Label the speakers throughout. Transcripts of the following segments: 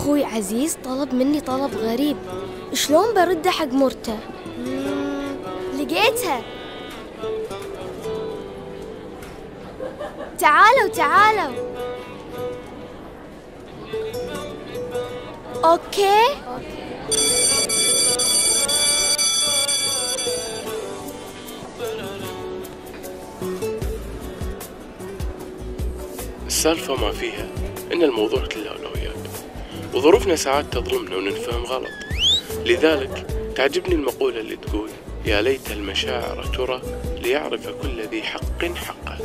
Speaker 1: أخوي عزيز طلب مني طلب غريب، شلون برده حق مرته؟ لقيتها. تعالوا. أوكي.
Speaker 2: السالفة ما فيها إن الموضوع كله أولويات، وظروفنا ساعات تظلمنا وننفهم غلط. لذلك تعجبني المقولة اللي تقول: يا ليت المشاعر ترى ليعرف كل ذي حق حقه.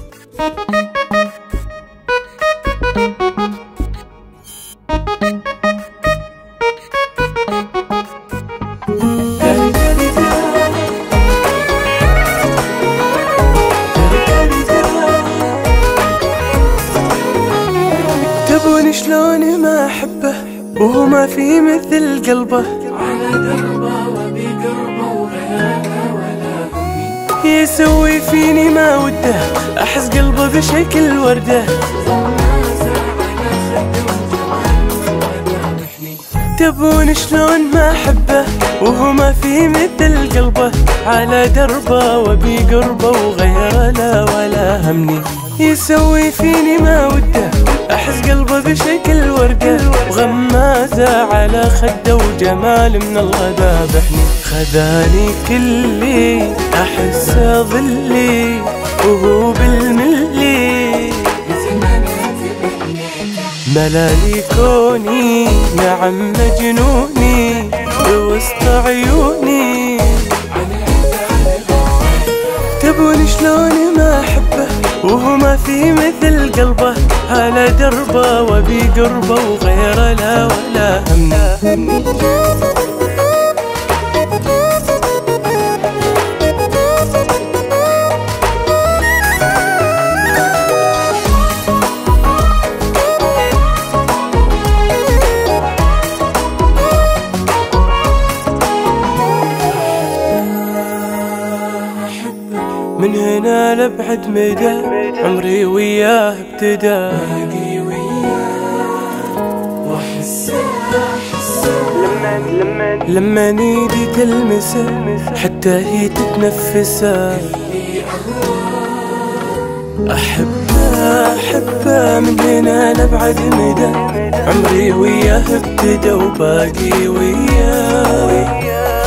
Speaker 3: تبون شلون ما أحبه وهو ما في مثل قلبه، على دربه وبقربه وغيره ولا همي، يسوي فيني ما وده، أحس قلبه بشكل وردة، تبون شلون ما أحبه وهو ما في مثل قلبه، على دربه وبقربه وغيره لا ولا همني، يسوي فيني ما وده، أحس قلبه بشكل وردة، وغمازة على خده وجمال من الله ذابحني، خذاني كلي أحسه ظلي وهو بالملي، ملالي كوني نعم مجنوني بوسط عيوني، تبون شلون ما أحبه وهو ما في مثل قلبه، على دربه وبقربه وغيره لا ولا همني. من هنا لبعد مدى عمري وياه ابتدى، باقي وياه واحسه لما ايدي تلمسه حتى هي تتنفسه، أحبه من هنا لبعد مدى عمري وياه ابتدى، وباقي وياه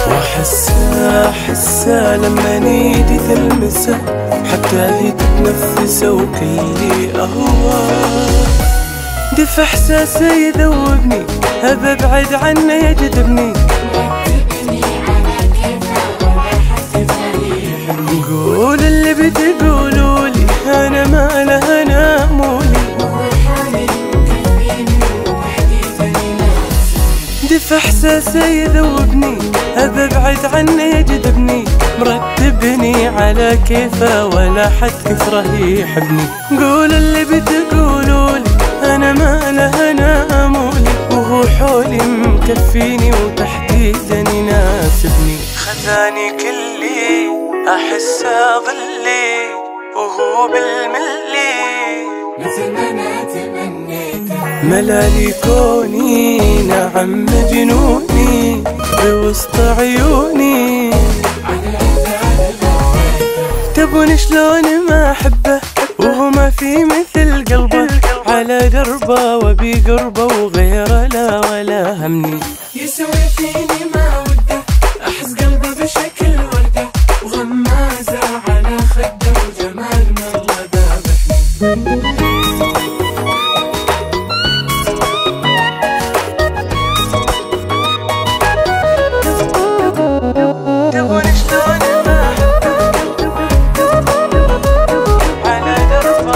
Speaker 3: واحسه لما ايدي تلمسه حتى هي تتنفسه، وكلي اهواه دف احساسه يذوبني، ابى ابعد عنه يجذبني، قول اللي بتقولولي انا ما له انا مولي، دف احساسه يذوبني، ابى ابعد عنه يجذبني، مرتبني على كيفه ولا حد كثره يحبني، قول اللي بتقولولي انا ما له انا مولي، وهو حولي مكفيني وتحديدا يناسبني، خذاني كلي احسه ظلي وهو بالملي، مثل ما انا تمنيته، ملالي كوني نعم مجنوني بوسط عيوني، تبون شلون ما أحبه وهو ما في مثل قلبه، على دربه وبقربه وغيره لا ولا همني، يسوي فيني ما وده، أحس قلبه بشكل وردة، وغمازة على خده وجمال من الله ذابحني. تبون شلون ما أحبه على دربه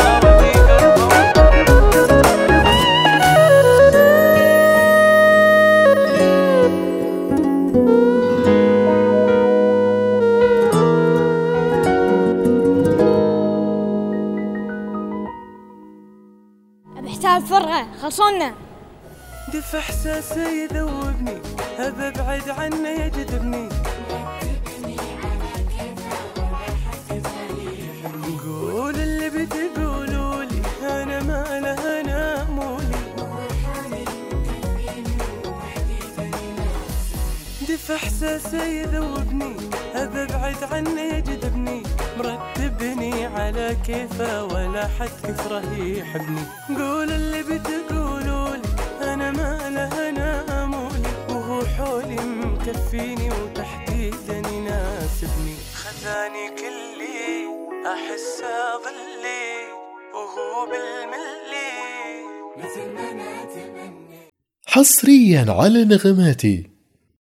Speaker 1: بحساب فرغة خلصونا.
Speaker 3: دف احساسه يذوبني، ابى ابعد عنه يجذبني، قول اللي بتقولولي انا ما له انا مولي، احساسه يذوبني، ابى ابعد عنه يجذبني، مرتبني على كيفه ولا حد كثره يحبني. قول اللي بتقولولي انا ما له انا امولي، وهو حولي مكفيني وتحديدا يناسبني. خذاني كلي احسه ظلي وهو بالملي مثل ما انا اتمنى.
Speaker 4: حصريا على نغماتي.